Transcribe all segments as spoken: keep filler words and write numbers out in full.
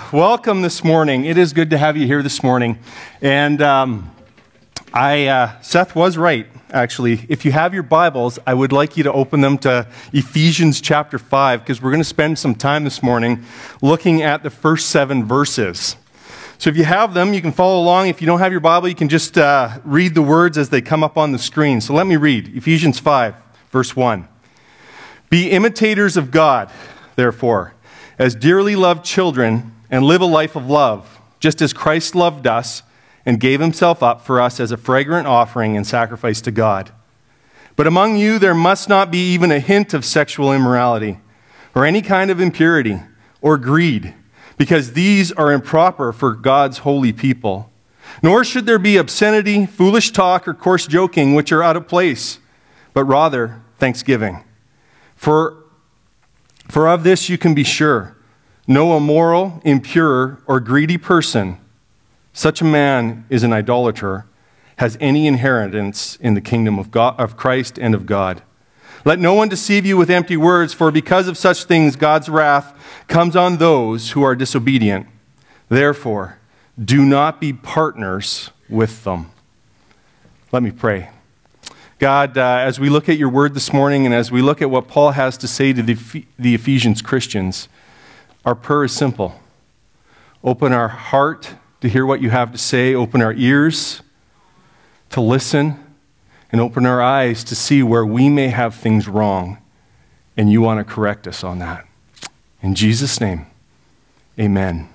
welcome this morning. It is good to have you here this morning. And um, I, uh, Seth was right, actually. If you have your Bibles, I would like you to open them to Ephesians chapter five, because we're going to spend some time this morning looking at the first seven verses. So if you have them, you can follow along. If you don't have your Bible, you can just uh, read the words as they come up on the screen. So let me read Ephesians five, verse one. Be imitators of God, therefore, as dearly loved children, and live a life of love, just as Christ loved us and gave himself up for us as a fragrant offering and sacrifice to God. But among you there must not be even a hint of sexual immorality, or any kind of impurity, or greed, because these are improper for God's holy people. Nor should there be obscenity, foolish talk, or coarse joking, which are out of place, but rather thanksgiving. For For of this you can be sure, no immoral, impure, or greedy person, such a man is an idolater, has any inheritance in the kingdom of God, of Christ and of God. Let no one deceive you with empty words, for because of such things God's wrath comes on those who are disobedient. Therefore, do not be partners with them. Let me pray. God, uh, as we look at your word this morning and as we look at what Paul has to say to the, the Ephesians Christians, our prayer is simple. Open our heart to hear what you have to say, open our ears to listen, and open our eyes to see where we may have things wrong, and you want to correct us on that. In Jesus' name, amen.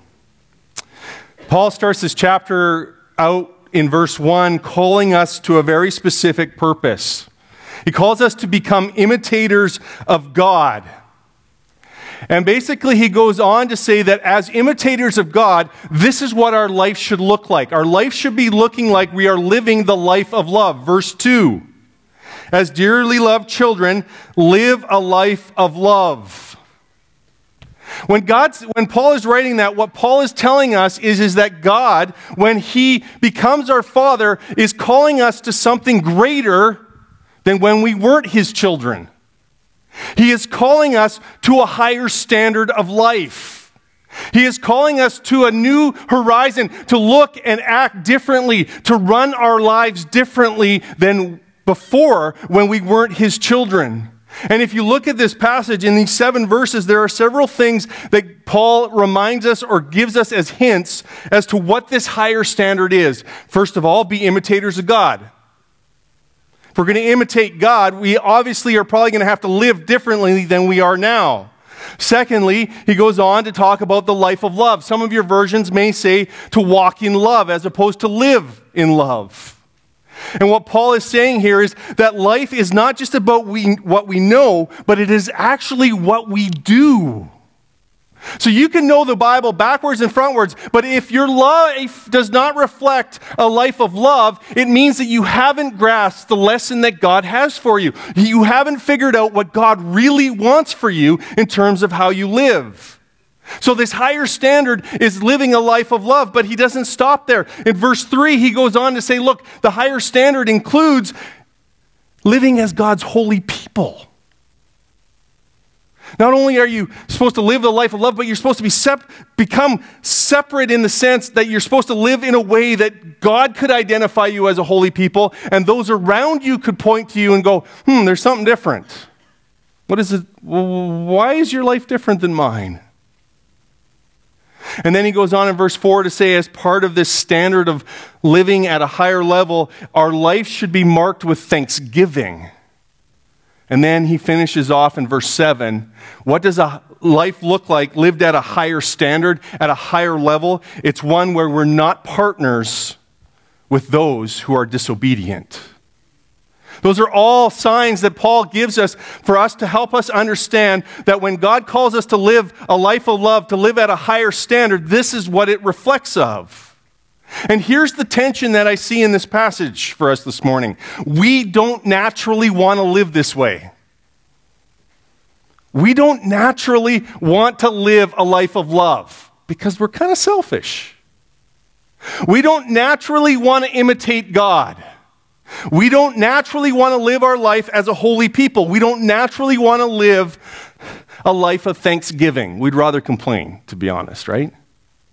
Paul starts this chapter out in verse one, calling us to a very specific purpose. He calls us to become imitators of God. And basically he goes on to say that as imitators of God, this is what our life should look like. Our life should be looking like we are living the life of love. Verse two, as dearly loved children, live a life of love. When God's, when Paul is writing that, what Paul is telling us is, is that God, when he becomes our Father, is calling us to something greater than when we weren't his children. He is calling us to a higher standard of life. He is calling us to a new horizon, to look and act differently, to run our lives differently than before when we weren't his children. And if you look at this passage in these seven verses, there are several things that Paul reminds us or gives us as hints as to what this higher standard is. First of all, be imitators of God. If we're going to imitate God, we obviously are probably going to have to live differently than we are now. Secondly, he goes on to talk about the life of love. Some of your versions may say to walk in love as opposed to live in love. And what Paul is saying here is that life is not just about we, what we know, but it is actually what we do. So you can know the Bible backwards and frontwards, but if your life does not reflect a life of love, it means that you haven't grasped the lesson that God has for you. You haven't figured out what God really wants for you in terms of how you live. So this higher standard is living a life of love, but he doesn't stop there. In verse three, he goes on to say, look, the higher standard includes living as God's holy people. Not only are you supposed to live the life of love, but you're supposed to be sep- become separate in the sense that you're supposed to live in a way that God could identify you as a holy people, and those around you could point to you and go, hmm, there's something different. What is it? Why is your life different than mine? And then he goes on in verse four to say, as part of this standard of living at a higher level, our life should be marked with thanksgiving. And then he finishes off in verse seven. What does a life look like lived at a higher standard, at a higher level? It's one where we're not partners with those who are disobedient. Those are all signs that Paul gives us for us to help us understand that when God calls us to live a life of love, to live at a higher standard, this is what it reflects of. And here's the tension that I see in this passage for us this morning. We don't naturally want to live this way. We don't naturally want to live a life of love because we're kind of selfish. We don't naturally want to imitate God. We don't naturally want to live our life as a holy people. We don't naturally want to live a life of thanksgiving. We'd rather complain, to be honest, right?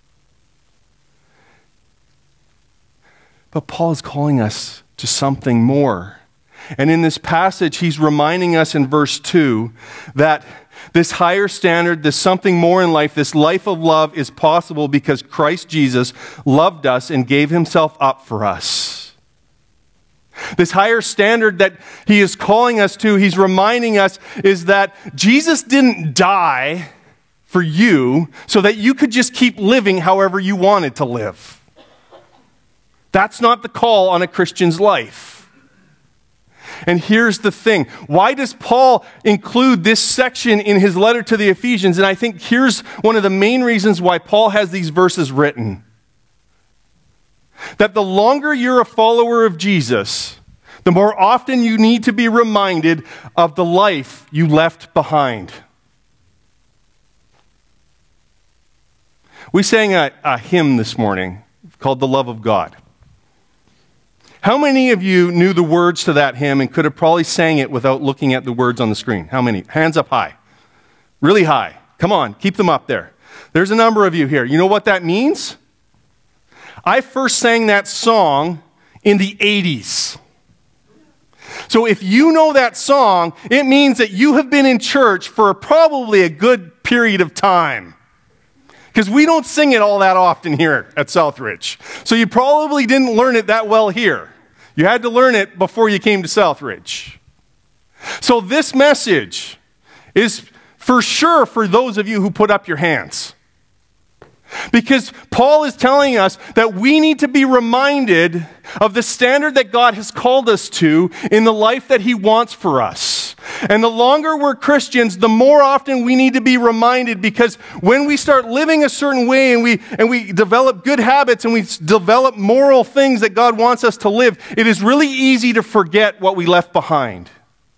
But Paul is calling us to something more. And in this passage, he's reminding us in verse two that this higher standard, this something more in life, this life of love is possible because Christ Jesus loved us and gave himself up for us. This higher standard that he is calling us to, he's reminding us, is that Jesus didn't die for you so that you could just keep living however you wanted to live. That's not the call on a Christian's life. And here's the thing. Why does Paul include this section in his letter to the Ephesians? And I think here's one of the main reasons why Paul has these verses written. That the longer you're a follower of Jesus, the more often you need to be reminded of the life you left behind. We sang a, a hymn this morning called The Love of God. How many of you knew the words to that hymn and could have probably sang it without looking at the words on the screen? How many? Hands up high. Really high. Come on, keep them up there. There's a number of you here. You know what that means? I first sang that song in the eighties. So if you know that song, it means that you have been in church for probably a good period of time. Because we don't sing it all that often here at Southridge. So you probably didn't learn it that well here. You had to learn it before you came to Southridge. So this message is for sure for those of you who put up your hands. Because Paul is telling us that we need to be reminded of the standard that God has called us to in the life that he wants for us. And the longer we're Christians, the more often we need to be reminded, because when we start living a certain way and we and we develop good habits and we develop moral things that God wants us to live, it is really easy to forget what we left behind.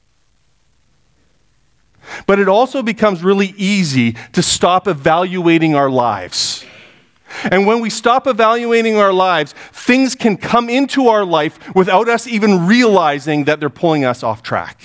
But it also becomes really easy to stop evaluating our lives. And when we stop evaluating our lives, things can come into our life without us even realizing that they're pulling us off track.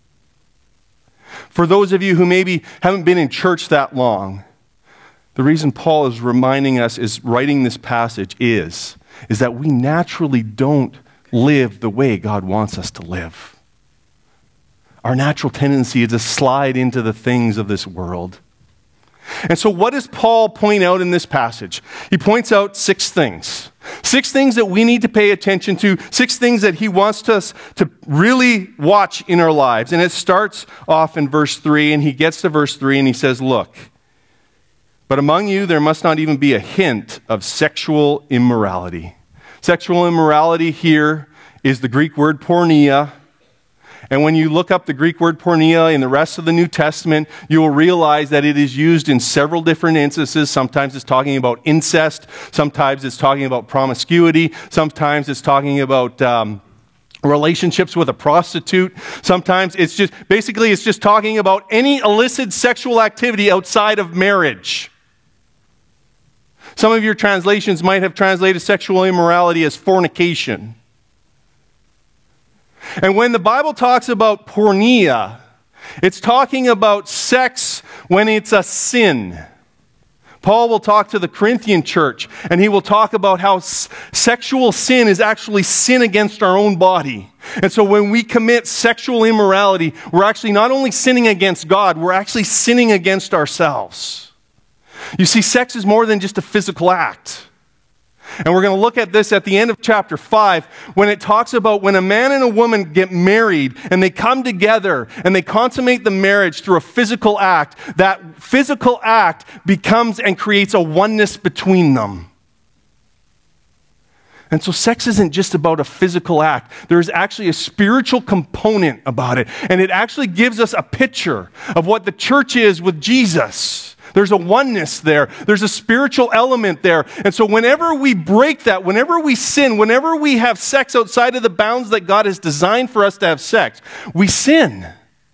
For those of you who maybe haven't been in church that long, the reason Paul is reminding us, is writing this passage is, is that we naturally don't live the way God wants us to live. Our natural tendency is to slide into the things of this world. And so what does Paul point out in this passage? He points out six things. Six things that we need to pay attention to. Six things that he wants us to really watch in our lives. And it starts off in verse three, and he gets to verse three and he says, look, but among you there must not even be a hint of sexual immorality. Sexual immorality here is the Greek word porneia. And when you look up the Greek word porneia in the rest of the New Testament, you will realize that it is used in several different instances. Sometimes it's talking about incest. Sometimes it's talking about promiscuity. Sometimes it's talking about um, relationships with a prostitute. Sometimes it's just, basically it's just talking about any illicit sexual activity outside of marriage. Some of your translations might have translated sexual immorality as fornication. And when the Bible talks about porneia, it's talking about sex when it's a sin. Paul will talk to the Corinthian church, and he will talk about how s- sexual sin is actually sin against our own body. And so when we commit sexual immorality, we're actually not only sinning against God, we're actually sinning against ourselves. You see, sex is more than just a physical act. And we're going to look at this at the end of chapter five, when it talks about when a man and a woman get married and they come together and they consummate the marriage through a physical act, that physical act becomes and creates a oneness between them. And so sex isn't just about a physical act. There's actually a spiritual component about it. And it actually gives us a picture of what the church is with Jesus. There's a oneness there. There's a spiritual element there. And so whenever we break that, whenever we sin, whenever we have sex outside of the bounds that God has designed for us to have sex, we sin.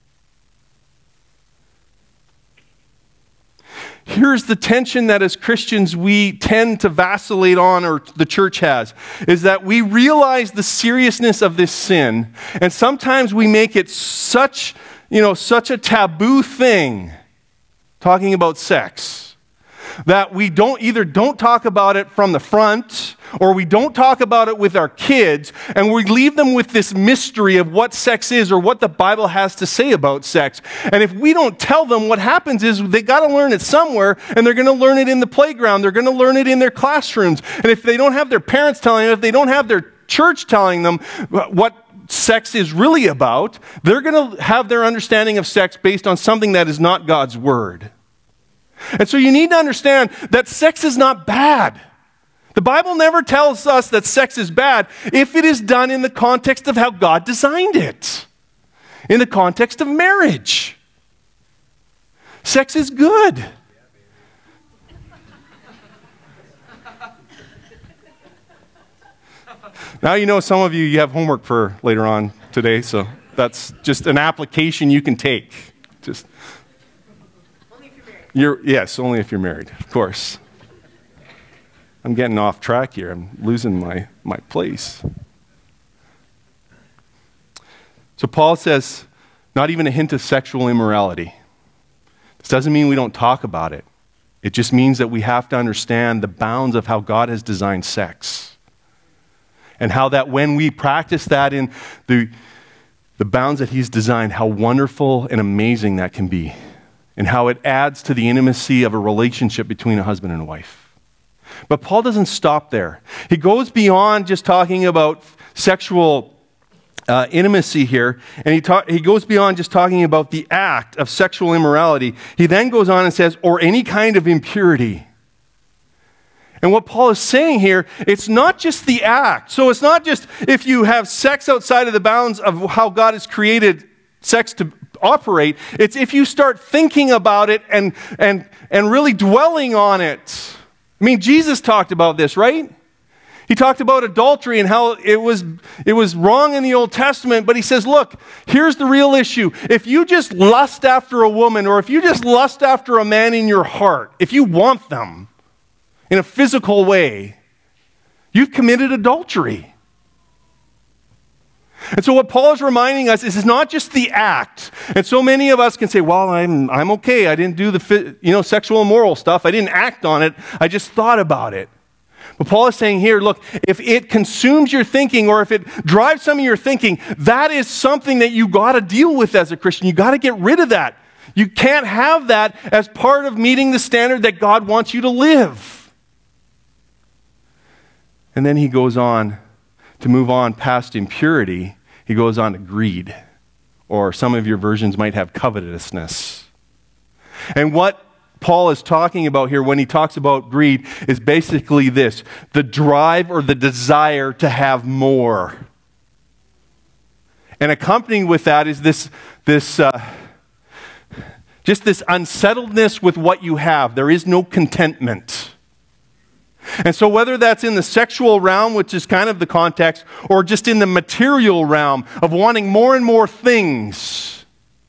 Here's the tension that as Christians we tend to vacillate on, or the church has, is that we realize the seriousness of this sin, and sometimes we make it such, you know, such a taboo thing, talking about sex, that we don't either don't talk about it from the front, or we don't talk about it with our kids, and we leave them with this mystery of what sex is or what the Bible has to say about sex. And if we don't tell them, what happens is they got to learn it somewhere, and they're going to learn it in the playground. They're going to learn it in their classrooms. And if they don't have their parents telling them, if they don't have their church telling them what sex is really about, they're going to have their understanding of sex based on something that is not God's word. And so you need to understand that sex is not bad. The Bible never tells us that sex is bad if it is done in the context of how God designed it, in the context of marriage. Sex is good. Now you know some of you, you have homework for later on today, so that's just an application you can take. Just only if you're married. You're, yes, only if you're married, of course. I'm getting off track here. I'm losing my, my place. So Paul says, not even a hint of sexual immorality. This doesn't mean we don't talk about it. It just means that we have to understand the bounds of how God has designed sex. And how that when we practice that in the, the bounds that he's designed, how wonderful and amazing that can be. And how it adds to the intimacy of a relationship between a husband and a wife. But Paul doesn't stop there. He goes beyond just talking about sexual uh, intimacy here. And he, ta- he goes beyond just talking about the act of sexual immorality. He then goes on and says, or any kind of impurity. And what Paul is saying here, it's not just the act. So it's not just if you have sex outside of the bounds of how God has created sex to operate. It's if you start thinking about it and, and, and really dwelling on it. I mean, Jesus talked about this, right? He talked about adultery and how it was, it was wrong in the Old Testament, but he says, look, here's the real issue. If you just lust after a woman, or if you just lust after a man in your heart, if you want them, in a physical way, you've committed adultery. And so what Paul is reminding us is it's not just the act. And so many of us can say, well, I'm I'm okay. I didn't do the you know sexual immoral stuff. I didn't act on it. I just thought about it. But Paul is saying here, look, if it consumes your thinking or if it drives some of your thinking, that is something that you got to deal with as a Christian. You got to get rid of that. You can't have that as part of meeting the standard that God wants you to live. And then he goes on to move on past impurity. He goes on to greed. Or some of your versions might have covetousness. And what Paul is talking about here when he talks about greed is basically this: the drive or the desire to have more. And accompanying with that is this, this uh, just this unsettledness with what you have. There is no contentment. And so whether that's in the sexual realm, which is kind of the context, or just in the material realm of wanting more and more things,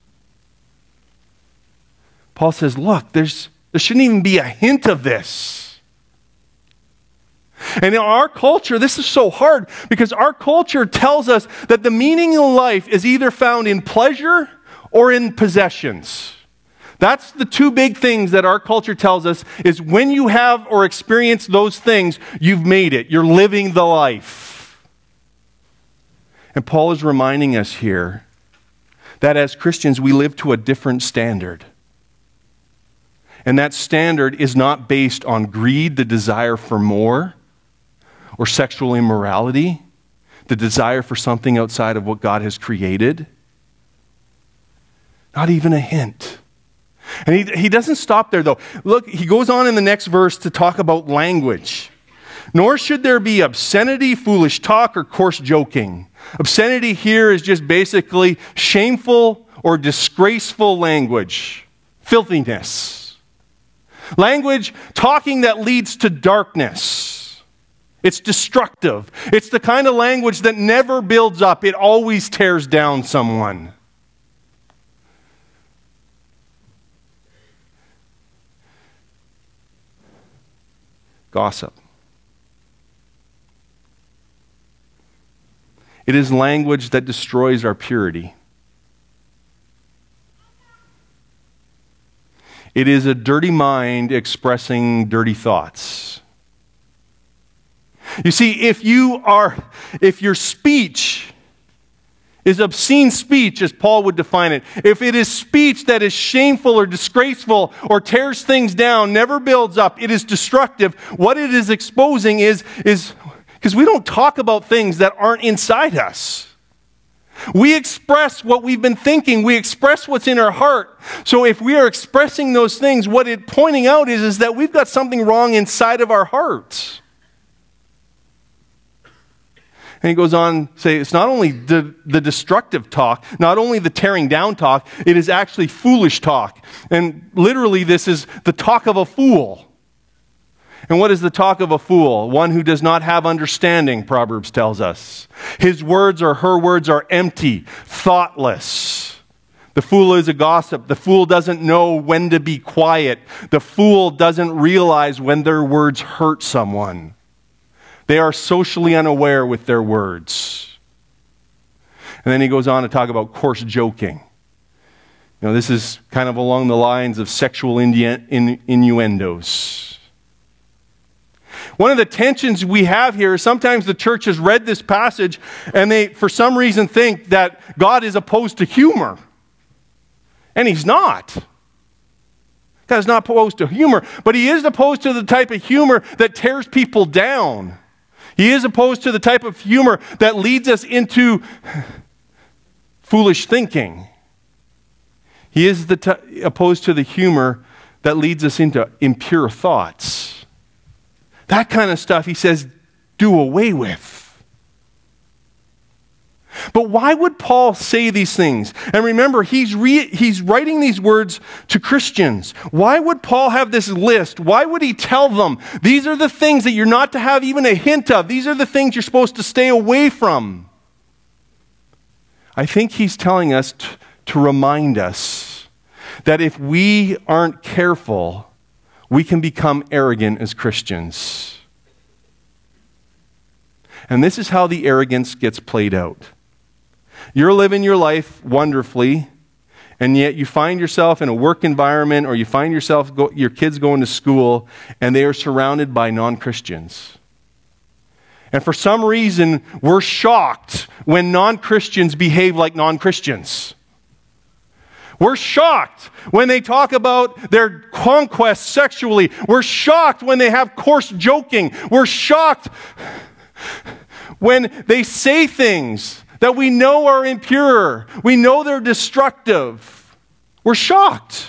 Paul says, look, there's, there shouldn't even be a hint of this. And in our culture, this is so hard because our culture tells us that the meaning of life is either found in pleasure or in possessions. That's the two big things that our culture tells us is when you have or experience those things, you've made it. You're living the life. And Paul is reminding us here that as Christians, we live to a different standard. And that standard is not based on greed, the desire for more, or sexual immorality, the desire for something outside of what God has created. Not even a hint. And he, he doesn't stop there, though. Look, he goes on in the next verse to talk about language. Nor should there be obscenity, foolish talk, or coarse joking. Obscenity here is just basically shameful or disgraceful language. Filthiness. Language, talking that leads to darkness. It's destructive. It's the kind of language that never builds up. It always tears down someone. Gossip. It is language that destroys our purity. It is a dirty mind expressing dirty thoughts. You see, if you are, if your speech is obscene speech, as Paul would define it, if it is speech that is shameful or disgraceful or tears things down, never builds up, it is destructive, what it is exposing is, is because we don't talk about things that aren't inside us. We express what we've been thinking. We express what's in our heart. So if we are expressing those things, what it's pointing out is, is that we've got something wrong inside of our hearts. And he goes on to say it's not only the, the destructive talk, not only the tearing down talk, it is actually foolish talk. And literally this is the talk of a fool. And what is the talk of a fool? One who does not have understanding, Proverbs tells us. His words or her words are empty, thoughtless. The fool is a gossip. The fool doesn't know when to be quiet. The fool doesn't realize when their words hurt someone. They are socially unaware with their words. And then he goes on to talk about coarse joking. You know, this is kind of along the lines of sexual innu- in, innuendos. One of the tensions we have here is sometimes the church has read this passage and they, for some reason, think that God is opposed to humor. And he's not. God is not opposed to humor, but he is opposed to the type of humor that tears people down. He is opposed to the type of humor that leads us into foolish thinking. He is the t- opposed to the humor that leads us into impure thoughts. That kind of stuff, he says, do away with. But why would Paul say these things? And remember, he's re- he's writing these words to Christians. Why would Paul have this list? Why would he tell them, these are the things that you're not to have even a hint of. These are the things you're supposed to stay away from. I think he's telling us t- to remind us that if we aren't careful, we can become arrogant as Christians. And this is how the arrogance gets played out. You're living your life wonderfully, and yet you find yourself in a work environment, or you find yourself, go, your kids going to school, and they are surrounded by non-Christians. And for some reason, we're shocked when non-Christians behave like non-Christians. We're shocked when they talk about their conquest sexually. We're shocked when they have coarse joking. We're shocked when they say things that we know are impure. We know they're destructive. We're shocked.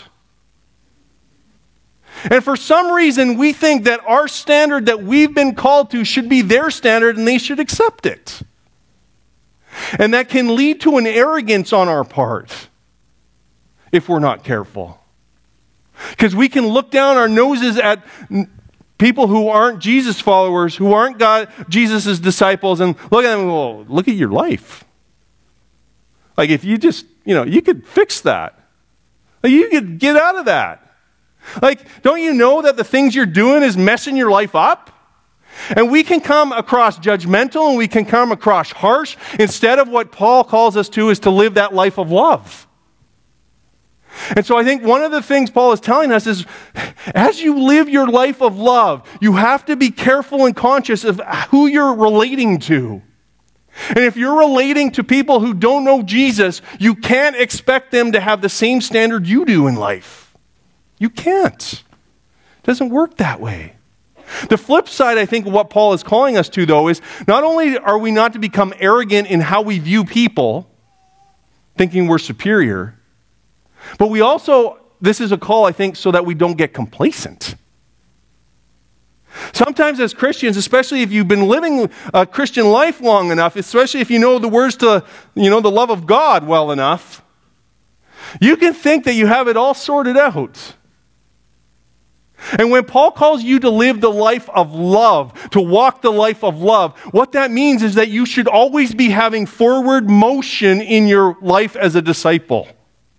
And for some reason, we think that our standard that we've been called to should be their standard and they should accept it. And that can lead to an arrogance on our part if we're not careful. Because we can look down our noses at people who aren't Jesus followers, who aren't God, Jesus' disciples, and look at them and go, look at your life. Like if you just, you know, you could fix that. Like you could get out of that. Like, don't you know that the things you're doing is messing your life up? And we can come across judgmental and we can come across harsh instead of what Paul calls us to is to live that life of love. And so I think one of the things Paul is telling us is as you live your life of love, you have to be careful and conscious of who you're relating to. And if you're relating to people who don't know Jesus, you can't expect them to have the same standard you do in life. You can't. It doesn't work that way. The flip side, I think, of what Paul is calling us to, though, is not only are we not to become arrogant in how we view people, thinking we're superior, but we also, this is a call, I think, so that we don't get complacent. Sometimes as Christians, especially if you've been living a Christian life long enough, especially if you know the words to, you know, the love of God well enough, you can think that you have it all sorted out. And when Paul calls you to live the life of love, to walk the life of love, what that means is that you should always be having forward motion in your life as a disciple.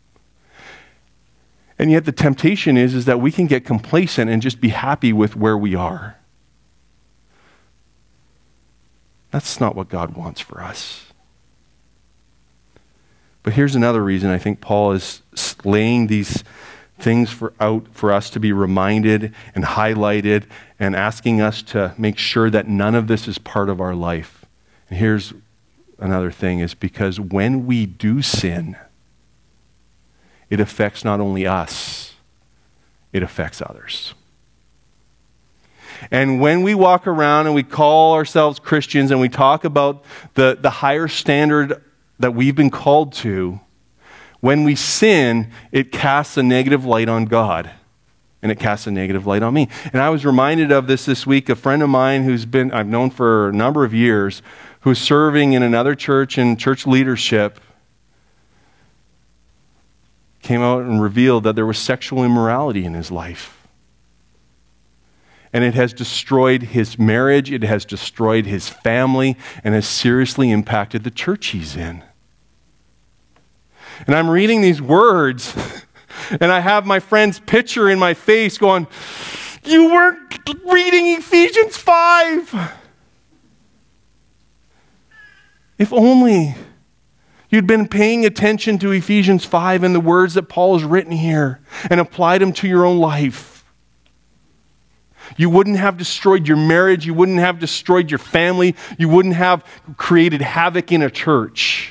And yet the temptation is, is that we can get complacent and just be happy with where we are. That's not what God wants for us. But here's another reason I think Paul is laying these, things for out for us to be reminded and highlighted and asking us to make sure that none of this is part of our life. And here's another thing, is because when we do sin, it affects not only us, it affects others. And when we walk around and we call ourselves Christians and we talk about the, the higher standard that we've been called to, when we sin, it casts a negative light on God. And it casts a negative light on me. And I was reminded of this this week. A friend of mine who's been, I've known for a number of years, who's serving in another church in church leadership, came out and revealed that there was sexual immorality in his life. And it has destroyed his marriage, it has destroyed his family, and has seriously impacted the church he's in. And I'm reading these words, and I have my friend's picture in my face going, "You weren't reading Ephesians five. If only you'd been paying attention to Ephesians five and the words that Paul has written here and applied them to your own life. You wouldn't have destroyed your marriage. You wouldn't have destroyed your family. You wouldn't have created havoc in a church."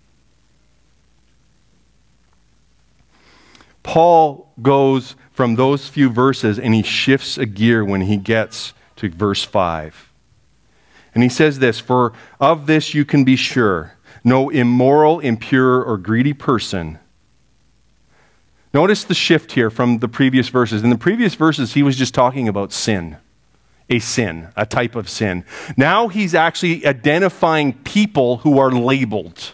Paul goes from those few verses and he shifts a gear when he gets to verse five. And he says this, "For of this you can be sure, no immoral, impure, or greedy person." Notice the shift here from the previous verses. In the previous verses, he was just talking about sin, a sin, a type of sin. Now he's actually identifying people who are labeled.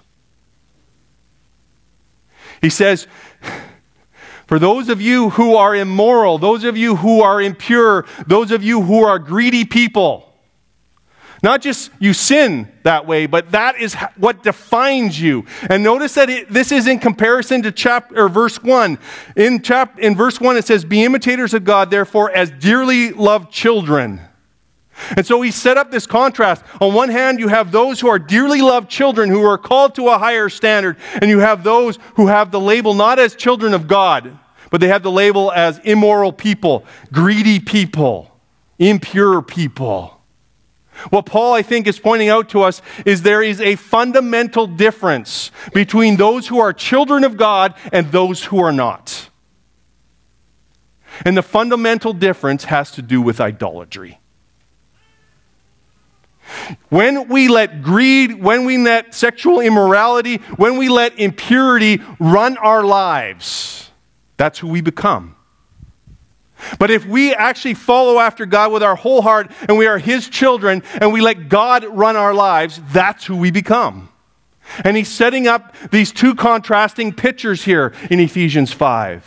He says, "For those of you who are immoral, those of you who are impure, those of you who are greedy people," not just you sin that way, but that is what defines you. And notice that it, this is in comparison to chapter or verse one. In chap in verse one it says, "Be imitators of God, therefore, as dearly loved children." And so he set up this contrast. On one hand, you have those who are dearly loved children who are called to a higher standard, and you have those who have the label not as children of God, but they have the label as immoral people, greedy people, impure people. What Paul, I think, is pointing out to us is there is a fundamental difference between those who are children of God and those who are not. And the fundamental difference has to do with idolatry. When we let greed, when we let sexual immorality, when we let impurity run our lives, that's who we become. But if we actually follow after God with our whole heart and we are His children and we let God run our lives, that's who we become. And he's setting up these two contrasting pictures here in Ephesians five.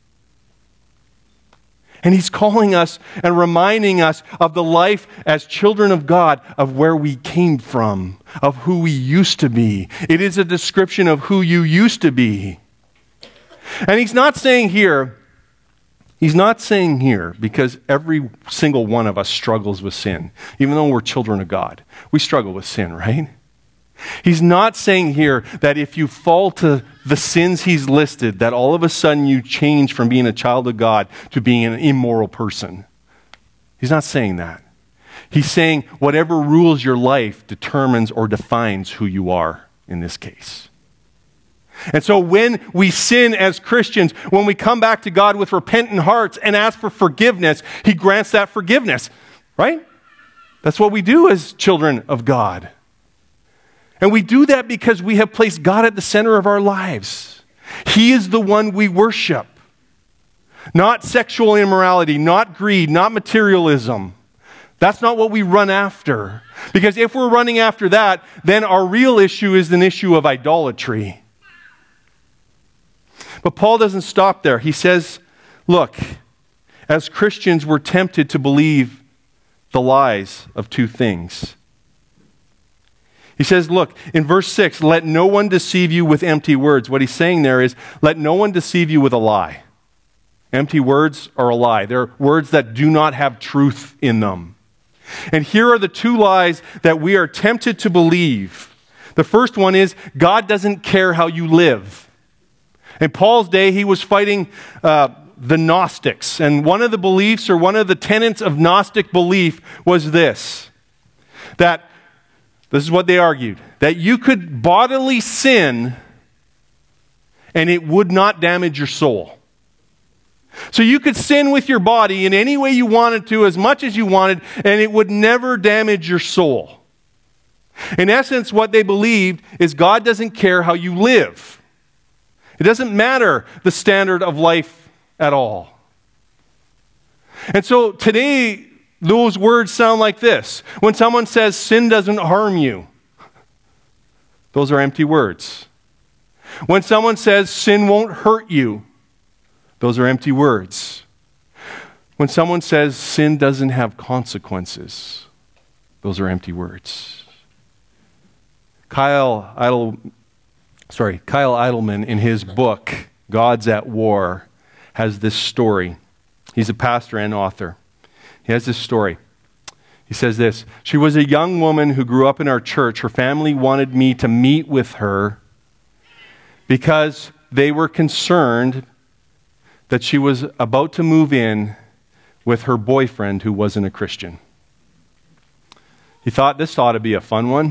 And he's calling us and reminding us of the life as children of God, of where we came from, of who we used to be. It is a description of who you used to be. And he's not saying here, He's not saying here, because every single one of us struggles with sin. Even though we're children of God, we struggle with sin, right? He's not saying here that if you fall to the sins he's listed, that all of a sudden you change from being a child of God to being an immoral person. He's not saying that. He's saying whatever rules your life determines or defines who you are in this case. And so when we sin as Christians, when we come back to God with repentant hearts and ask for forgiveness, He grants that forgiveness, right? That's what we do as children of God. And we do that because we have placed God at the center of our lives. He is the one we worship. Not sexual immorality, not greed, not materialism. That's not what we run after. Because if we're running after that, then our real issue is an issue of idolatry. But Paul doesn't stop there. He says, look, as Christians, we're tempted to believe the lies of two things. He says, look, in verse six, let no one deceive you with empty words. What he's saying there is, let no one deceive you with a lie. Empty words are a lie. They're words that do not have truth in them. And here are the two lies that we are tempted to believe. The first one is, God doesn't care how you live. In Paul's day, he was fighting uh, the Gnostics. And one of the beliefs, or one of the tenets of Gnostic belief, was this. That, this is what they argued, that you could bodily sin and it would not damage your soul. So you could sin with your body in any way you wanted to, as much as you wanted, and it would never damage your soul. In essence, what they believed is God doesn't care how you live. It doesn't matter the standard of life at all. And so today, those words sound like this. When someone says sin doesn't harm you, those are empty words. When someone says sin won't hurt you, those are empty words. When someone says sin doesn't have consequences, those are empty words. Kyle Idle, sorry, Kyle Idleman, in his book, Gods at War, has this story. He's a pastor and author. He has this story. He says this: she was a young woman who grew up in our church. Her family wanted me to meet with her because they were concerned that she was about to move in with her boyfriend who wasn't a Christian. He thought this ought to be a fun one.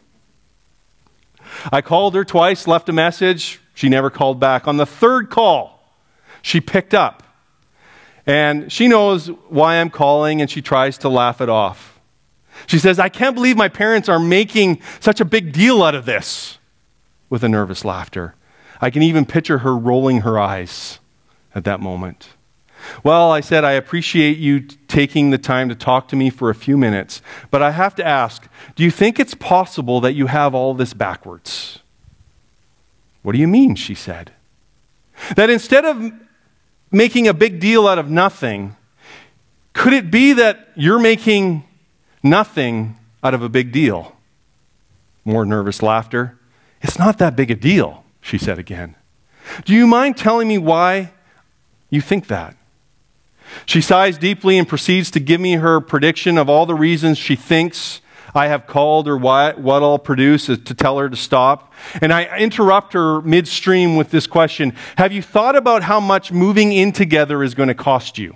I called her twice, left a message. She never called back. On the third call, she picked up. And she knows why I'm calling, and she tries to laugh it off. She says, I can't believe my parents are making such a big deal out of this, with a nervous laughter. I can even picture her rolling her eyes at that moment. Well, I said, I appreciate you t- taking the time to talk to me for a few minutes, but I have to ask, do you think it's possible that you have all this backwards? What do you mean, she said. That instead of making a big deal out of nothing, could it be that you're making nothing out of a big deal? More nervous laughter. It's not that big a deal, she said again. Do you mind telling me why you think that? She sighs deeply and proceeds to give me her prediction of all the reasons she thinks I have called, or what, what I'll produce is to tell her to stop. And I interrupt her midstream with this question: have you thought about how much moving in together is going to cost you?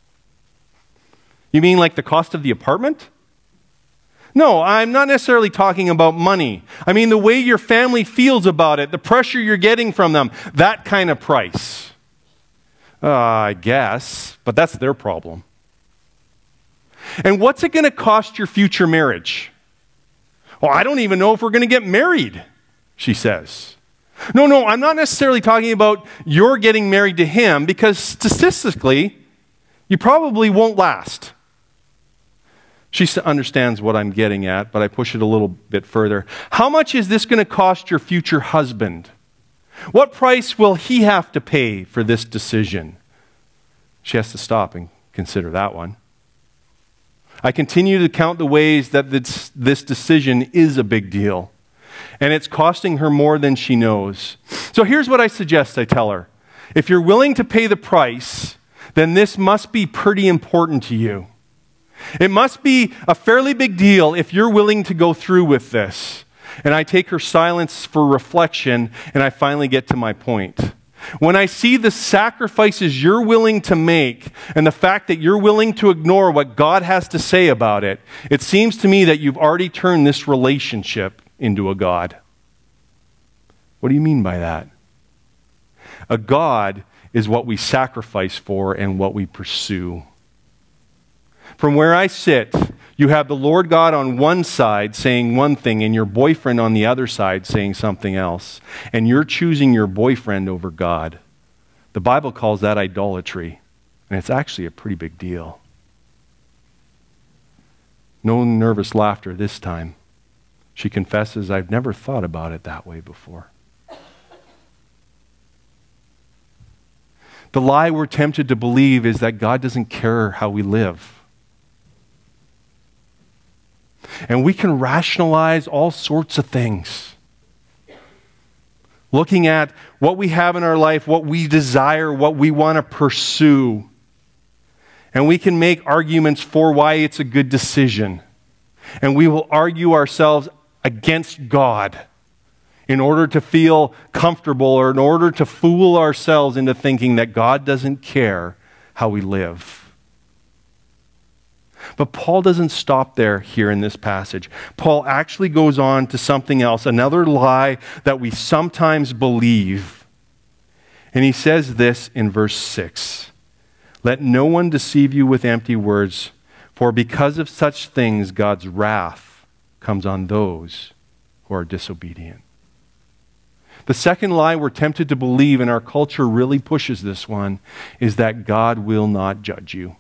You mean like the cost of the apartment? No, I'm not necessarily talking about money. I mean the way your family feels about it, the pressure you're getting from them, that kind of price. Uh, I guess, but that's their problem. And what's it going to cost your future marriage? Well, I don't even know if we're going to get married, she says. No, no, I'm not necessarily talking about you're getting married to him, because statistically, you probably won't last. She understands what I'm getting at, but I push it a little bit further. How much is this going to cost your future husband? What price will he have to pay for this decision? She has to stop and consider that one. I continue to count the ways that this, this decision is a big deal, and it's costing her more than she knows. So here's what I suggest I tell her. If you're willing to pay the price, then this must be pretty important to you. It must be a fairly big deal if you're willing to go through with this. And I take her silence for reflection, and I finally get to my point. When I see the sacrifices you're willing to make and the fact that you're willing to ignore what God has to say about it, it seems to me that you've already turned this relationship into a God. What do you mean by that? A God is what we sacrifice for and what we pursue. From where I sit, you have the Lord God on one side saying one thing and your boyfriend on the other side saying something else. And you're choosing your boyfriend over God. The Bible calls that idolatry. And it's actually a pretty big deal. No nervous laughter this time. She confesses, I've never thought about it that way before. The lie we're tempted to believe is that God doesn't care how we live. And we can rationalize all sorts of things. Looking at what we have in our life, what we desire, what we want to pursue. And we can make arguments for why it's a good decision. And we will argue ourselves against God in order to feel comfortable or in order to fool ourselves into thinking that God doesn't care how we live. But Paul doesn't stop there here in this passage. Paul actually goes on to something else, another lie that we sometimes believe. And he says this in verse six. Let no one deceive you with empty words, for because of such things God's wrath comes on those who are disobedient. The second lie we're tempted to believe, and our culture really pushes this one, is that God will not judge you.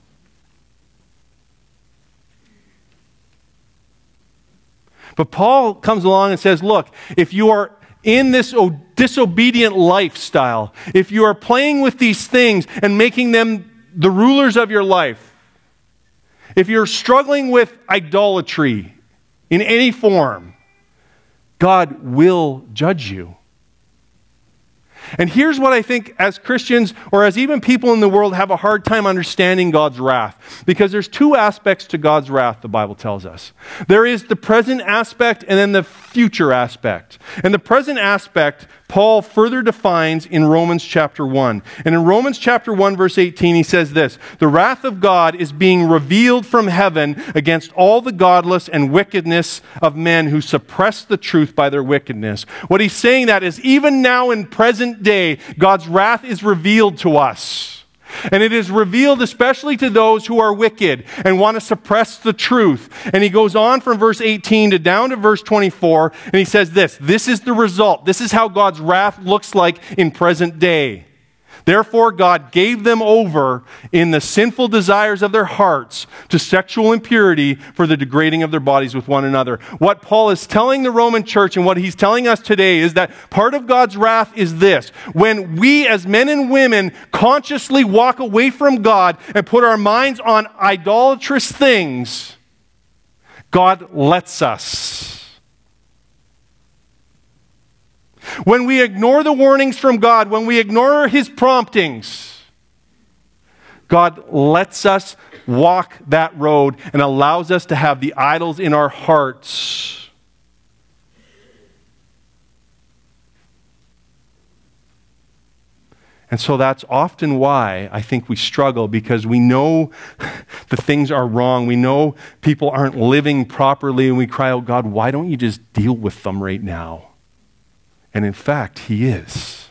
But Paul comes along and says, look, if you are in this disobedient lifestyle, if you are playing with these things and making them the rulers of your life, if you're struggling with idolatry in any form, God will judge you. And here's what I think as Christians, or as even people in the world, have a hard time understanding God's wrath. Because there's two aspects to God's wrath, the Bible tells us. There is the present aspect and then the future aspect. And the present aspect, Paul further defines in Romans chapter one. And in Romans chapter one, verse eighteen, he says this, the wrath of God is being revealed from heaven against all the godless and wickedness of men who suppress the truth by their wickedness. What he's saying that is even now in present day, God's wrath is revealed to us. And it is revealed especially to those who are wicked and want to suppress the truth. And he goes on from verse eighteen to down to verse twenty-four, and he says this, this is the result. This is how God's wrath looks like in present day. Therefore, God gave them over in the sinful desires of their hearts to sexual impurity for the degrading of their bodies with one another. What Paul is telling the Roman church and what he's telling us today is that part of God's wrath is this. When we as men and women consciously walk away from God and put our minds on idolatrous things, God lets us. When we ignore the warnings from God, when we ignore His promptings, God lets us walk that road and allows us to have the idols in our hearts. And so that's often why I think we struggle, because we know the things are wrong. We know people aren't living properly, and we cry out, God, why don't you just deal with them right now? And in fact, He is.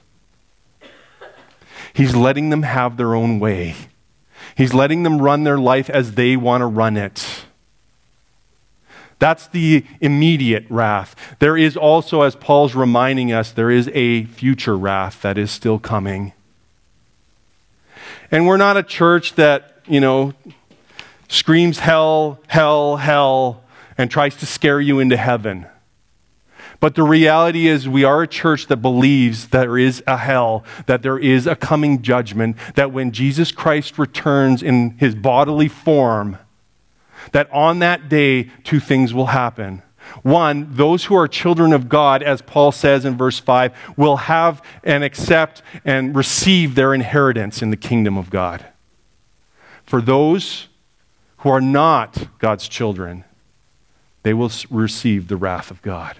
He's letting them have their own way. He's letting them run their life as they want to run it. That's the immediate wrath. There is also, as Paul's reminding us, there is a future wrath that is still coming. And we're not a church that, you know, screams hell, hell, hell, and tries to scare you into heaven. But the reality is we are a church that believes there is a hell, that there is a coming judgment, that when Jesus Christ returns in His bodily form, that on that day two things will happen. One, those who are children of God, as Paul says in verse five, will have and accept and receive their inheritance in the kingdom of God. For those who are not God's children, they will receive the wrath of God.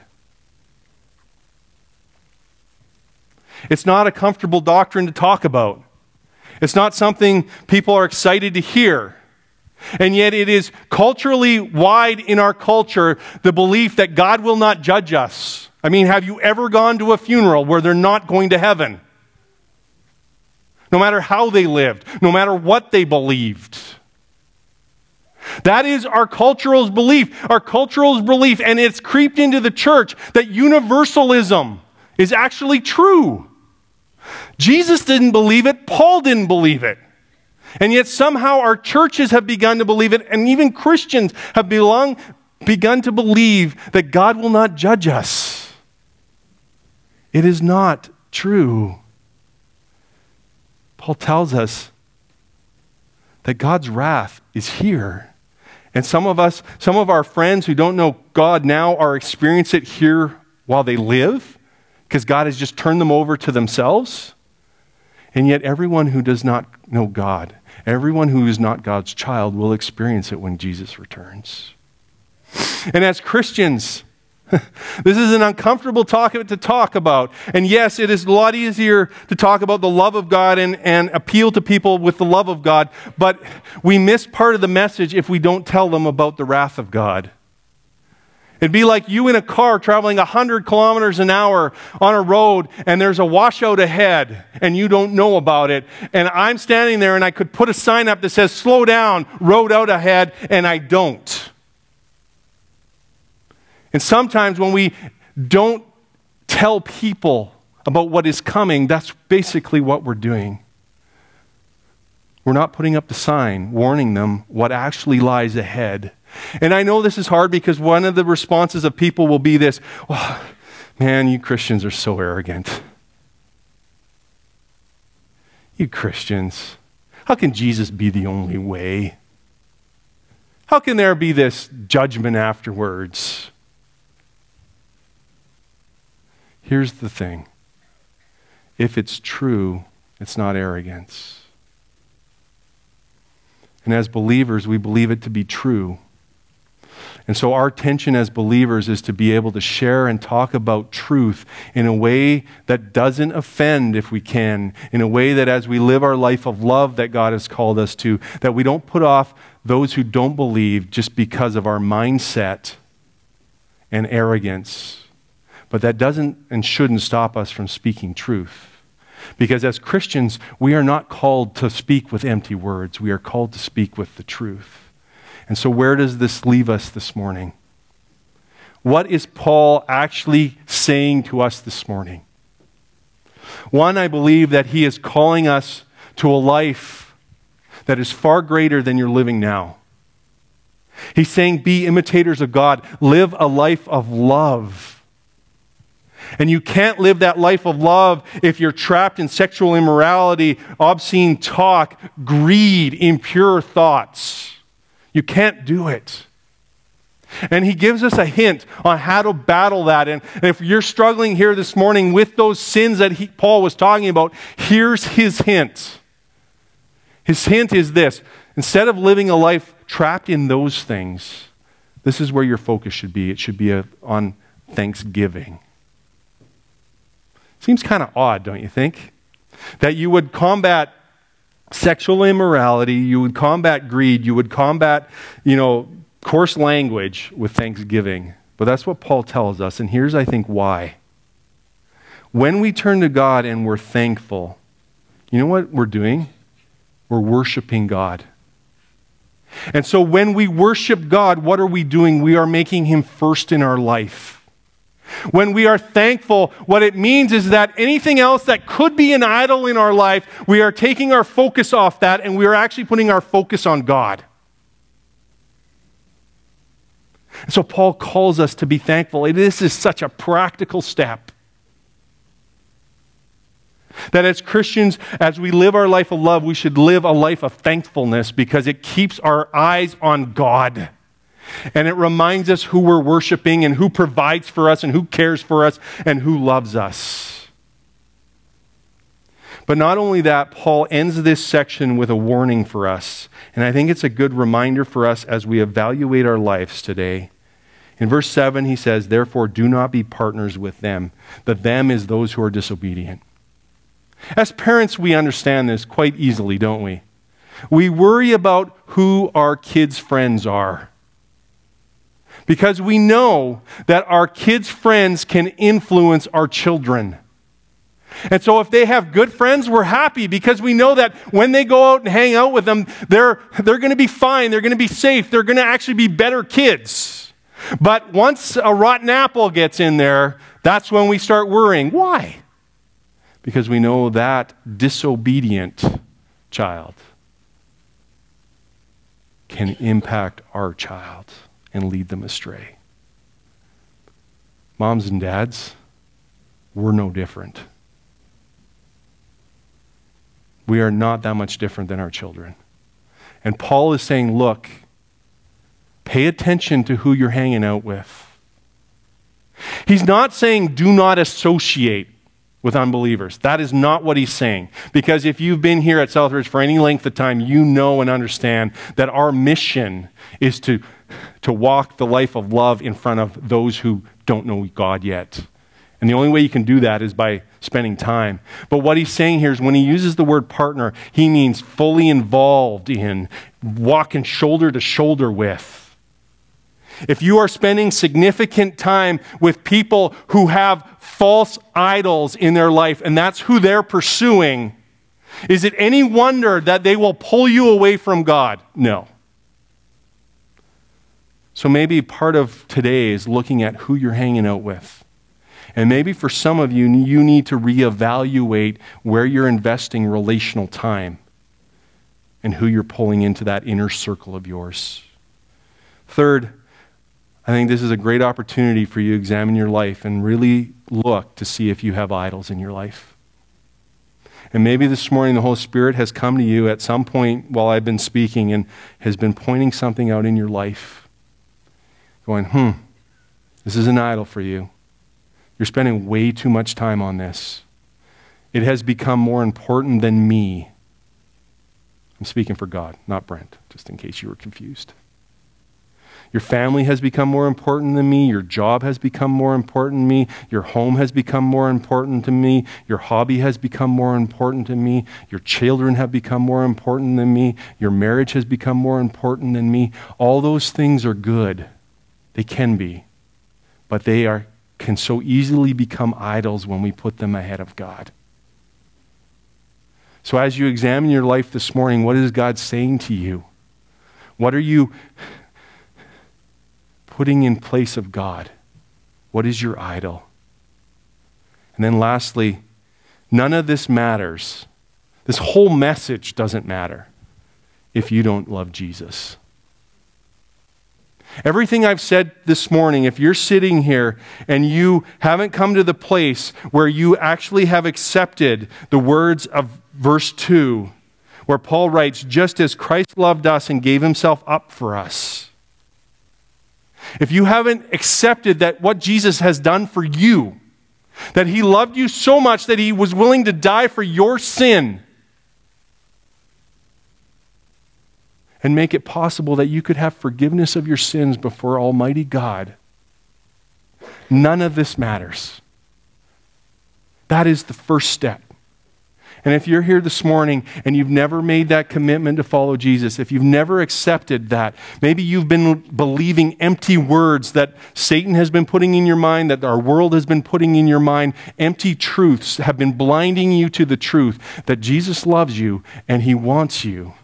It's not a comfortable doctrine to talk about. It's not something people are excited to hear. And yet it is culturally wide in our culture, the belief that God will not judge us. I mean, have you ever gone to a funeral where they're not going to heaven? No matter how they lived, no matter what they believed. That is our cultural belief. Our cultural belief, and it's creeped into the church, that universalism is actually true. Jesus didn't believe it. Paul didn't believe it. And yet somehow our churches have begun to believe it, and even Christians have belong, begun to believe that God will not judge us. It is not true. Paul tells us that God's wrath is here. And some of us, some of our friends who don't know God now are experiencing it here while they live, because God has just turned them over to themselves. And yet everyone who does not know God, everyone who is not God's child, will experience it when Jesus returns. And as Christians, This is an uncomfortable topic to talk about. And yes, it is a lot easier to talk about the love of God and, and appeal to people with the love of God, but we miss part of the message if we don't tell them about the wrath of God. It'd be like you in a car traveling one hundred kilometers an hour on a road and there's a washout ahead and you don't know about it. And I'm standing there and I could put a sign up that says, slow down, road out ahead, and I don't. And sometimes when we don't tell people about what is coming, that's basically what we're doing. We're not putting up the sign, warning them what actually lies ahead. And I know this is hard because one of the responses of people will be this, oh, man, you Christians are so arrogant. You Christians, how can Jesus be the only way? How can there be this judgment afterwards? Here's the thing. If it's true, it's not arrogance. And as believers, we believe it to be true. And so our tension as believers is to be able to share and talk about truth in a way that doesn't offend if we can, in a way that as we live our life of love that God has called us to, that we don't put off those who don't believe just because of our mindset and arrogance. But that doesn't and shouldn't stop us from speaking truth. Because as Christians, we are not called to speak with empty words. We are called to speak with the truth. And so where does this leave us this morning? What is Paul actually saying to us this morning? One, I believe that he is calling us to a life that is far greater than you're living now. He's saying, be imitators of God. Live a life of love. And you can't live that life of love if you're trapped in sexual immorality, obscene talk, greed, impure thoughts. You can't do it. And he gives us a hint on how to battle that. And if you're struggling here this morning with those sins that he, Paul was talking about, here's his hint. His hint is this. Instead of living a life trapped in those things, this is where your focus should be. It should be a, on thanksgiving. Seems kind of odd, don't you think? That you would combat sexual immorality, you would combat greed, you would combat, you know, coarse language with thanksgiving. But that's what Paul tells us, and here's, I think, why. When we turn to God and we're thankful, you know what we're doing? We're worshiping God. And so when we worship God, what are we doing? We are making Him first in our life. When we are thankful, what it means is that anything else that could be an idol in our life, we are taking our focus off that and we are actually putting our focus on God. So Paul calls us to be thankful. This is such a practical step. That as Christians, as we live our life of love, we should live a life of thankfulness because it keeps our eyes on God. And it reminds us who we're worshiping and who provides for us and who cares for us and who loves us. But not only that, Paul ends this section with a warning for us. And I think it's a good reminder for us as we evaluate our lives today. In verse seven, he says, therefore, do not be partners with them. The them is those who are disobedient. As parents, we understand this quite easily, don't we? We worry about who our kids' friends are. Because we know that our kids' friends can influence our children. And so if they have good friends, we're happy because we know that when they go out and hang out with them, they're, they're going to be fine, they're going to be safe, they're going to actually be better kids. But once a rotten apple gets in there, that's when we start worrying. Why? Because we know that disobedient child can impact our child and lead them astray. Moms and dads, we're no different. We are not that much different than our children. And Paul is saying, look, pay attention to who you're hanging out with. He's not saying do not associate with unbelievers. That is not what he's saying. Because if you've been here at Southridge for any length of time, you know and understand that our mission is to to walk the life of love in front of those who don't know God yet. And the only way you can do that is by spending time. But what he's saying here is when he uses the word partner, he means fully involved in, walking shoulder to shoulder with. If you are spending significant time with people who have false idols in their life, and that's who they're pursuing, is it any wonder that they will pull you away from God? No. So maybe part of today is looking at who you're hanging out with. And maybe for some of you, you need to reevaluate where you're investing relational time and who you're pulling into that inner circle of yours. Third, I think this is a great opportunity for you to examine your life and really look to see if you have idols in your life. And maybe this morning the Holy Spirit has come to you at some point while I've been speaking and has been pointing something out in your life. Going, hmm, this is an idol for you. You're spending way too much time on this. It has become more important than me. I'm speaking for God, not Brent, just in case you were confused. Your family has become more important than me. Your job has become more important to me. Your home has become more important to me. Your hobby has become more important to me. Your children have become more important than me. Your marriage has become more important than me. All those things are good. They can be. But they are can so easily become idols when we put them ahead of God. So as you examine your life this morning, what is God saying to you? What are you putting in place of God? What is your idol? And then lastly, none of this matters. This whole message doesn't matter if you don't love Jesus. Everything I've said this morning, if you're sitting here and you haven't come to the place where you actually have accepted the words of verse two, where Paul writes, just as Christ loved us and gave himself up for us. If you haven't accepted that what Jesus has done for you, that he loved you so much that he was willing to die for your sin, and make it possible that you could have forgiveness of your sins before Almighty God, none of this matters. That is the first step. And if you're here this morning and you've never made that commitment to follow Jesus, if you've never accepted that, maybe you've been believing empty words that Satan has been putting in your mind, that our world has been putting in your mind, empty truths have been blinding you to the truth that Jesus loves you and he wants you.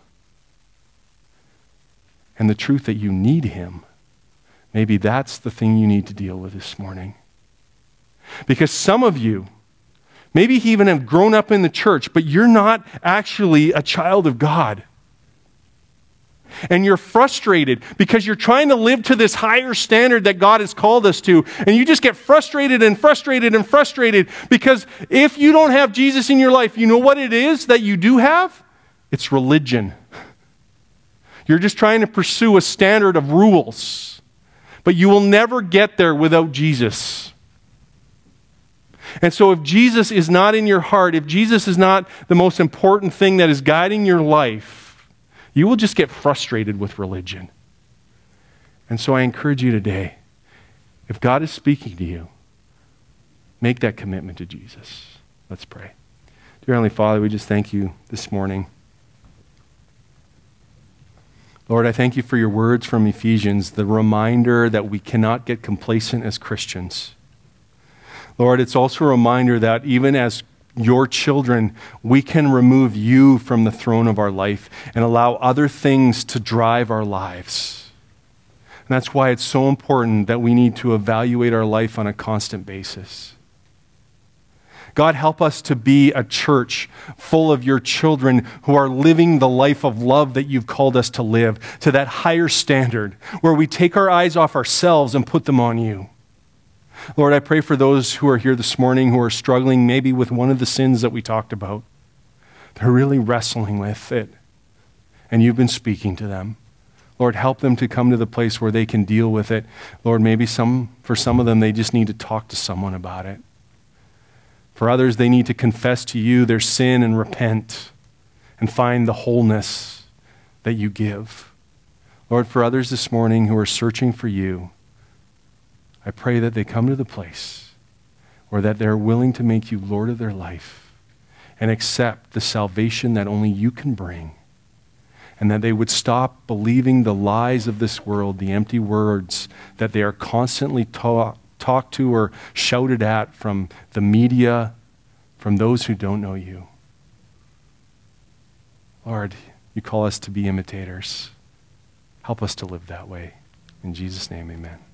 And the truth that you need him, maybe that's the thing you need to deal with this morning. Because some of you, maybe you even have grown up in the church, but you're not actually a child of God. And you're frustrated because you're trying to live to this higher standard that God has called us to. And you just get frustrated and frustrated and frustrated because if you don't have Jesus in your life, you know what it is that you do have? It's religion. You're just trying to pursue a standard of rules, but you will never get there without Jesus. And so if Jesus is not in your heart, if Jesus is not the most important thing that is guiding your life, you will just get frustrated with religion. And so I encourage you today, if God is speaking to you, make that commitment to Jesus. Let's pray. Dear Heavenly Father, we just thank you this morning. Lord, I thank you for your words from Ephesians, the reminder that we cannot get complacent as Christians. Lord, it's also a reminder that even as your children, we can remove you from the throne of our life and allow other things to drive our lives. And that's why it's so important that we need to evaluate our life on a constant basis. God, help us to be a church full of your children who are living the life of love that you've called us to live, to that higher standard where we take our eyes off ourselves and put them on you. Lord, I pray for those who are here this morning who are struggling maybe with one of the sins that we talked about. They're really wrestling with it, and you've been speaking to them. Lord, help them to come to the place where they can deal with it. Lord, maybe some, for some of them, they just need to talk to someone about it. For others, they need to confess to you their sin and repent and find the wholeness that you give. Lord, for others this morning who are searching for you, I pray that they come to the place where that they're willing to make you Lord of their life and accept the salvation that only you can bring, and that they would stop believing the lies of this world, the empty words that they are constantly taught talked to or shouted at from the media, from those who don't know you. Lord, you call us to be imitators. Help us to live that way. In Jesus' name, amen.